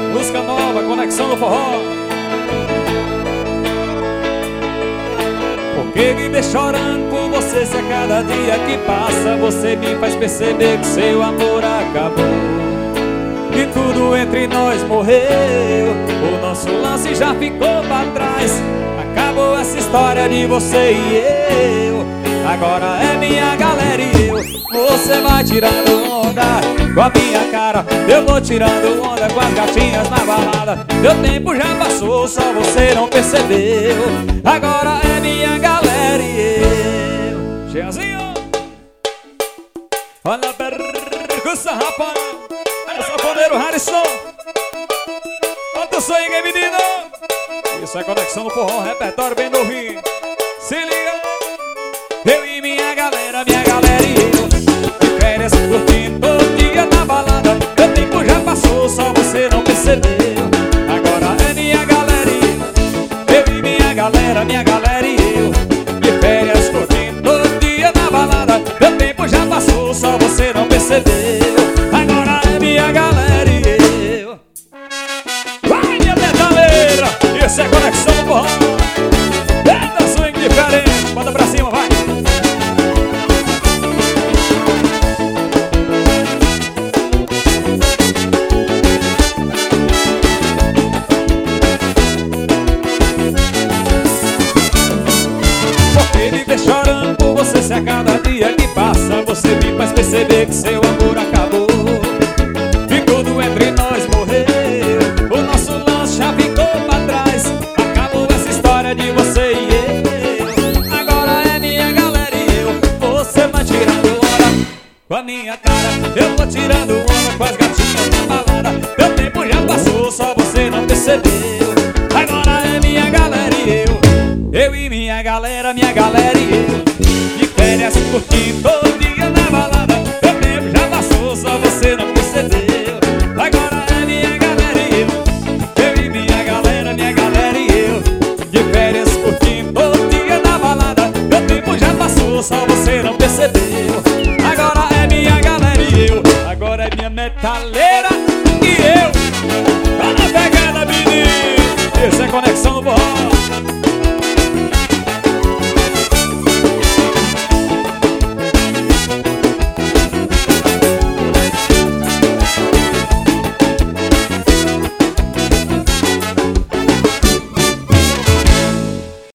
Música nova, Conexão no Forró. Por que me deixa chorando por você, se a cada dia que passa você me faz perceber que seu amor acabou, que tudo entre nós morreu, o nosso lance já ficou pra trás. Acabou essa história de você e eu, agora é minha galera e eu. Você vai tirando onda com a minha cara, eu vou tirando onda com as gatinhas na balada. Meu tempo já passou, só você não percebeu, agora é minha galera e eu. Cheiazinho, olha a percussão, rapaz. Olha o sanfoneiro Harrison. Bota o sonho aí, menino. Isso é Conexão no Forró, repertório bem novinho. Se liga. Eu e minha galera e eu, de férias curtindo todo dia na balada. Meu tempo já passou, só você não percebeu, agora é minha galera e eu. Eu e minha galera e eu, de férias curtindo todo dia na balada. Meu tempo já passou, só você não percebeu, agora é minha galera e eu. Vai, minha metaleira, esse é Conexão no Forró. Eita, swing diferente, bota pra cima, vai. Porque me deixa chorando por você, se a cada dia que passa você me faz perceber que seu amor acabou, que tudo entre nós morreu, o nosso lance já ficou pra trás. Acabou essa história de você e eu, agora é minha galera e eu. Você vai tirando onda com a minha cara, eu vou tirando onda com as gatinhas na balada. Meu tempo já passou, só você não percebeu, agora é minha galera e eu. Eu e minha galera e eu, de férias curtindo todo dia na balada. Meu tempo já passou, só você não percebeu, agora é minha galera e eu. Eu e minha galera e eu, de férias curtindo todo dia na balada. Meu tempo já passou, só você não percebeu, agora é minha galera e eu. Agora é minha metaleira e eu. Tá na pegada, menino. Esse é Conexão no Forró.